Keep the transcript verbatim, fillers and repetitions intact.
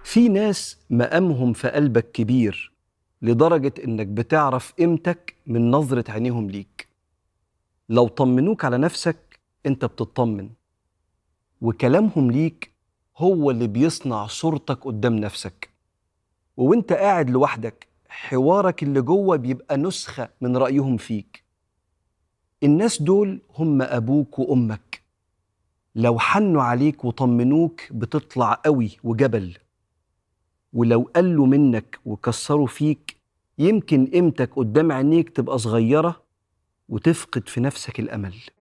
في ناس مقامهم في قلبك كبير لدرجة إنك بتعرف قيمتك من نظرة عينيهم ليك. لو طمنوك على نفسك أنت بتطمن، وكلامهم ليك هو اللي بيصنع صورتك قدام نفسك. وانت قاعد لوحدك حوارك اللي جوه بيبقى نسخة من رأيهم فيك. الناس دول هم أبوك وأمك، لو حنوا عليك وطمنوك بتطلع قوي وجبل، ولو قلوا منك وكسروا فيك يمكن قيمتك قدام عينيك تبقى صغيرة وتفقد في نفسك الأمل.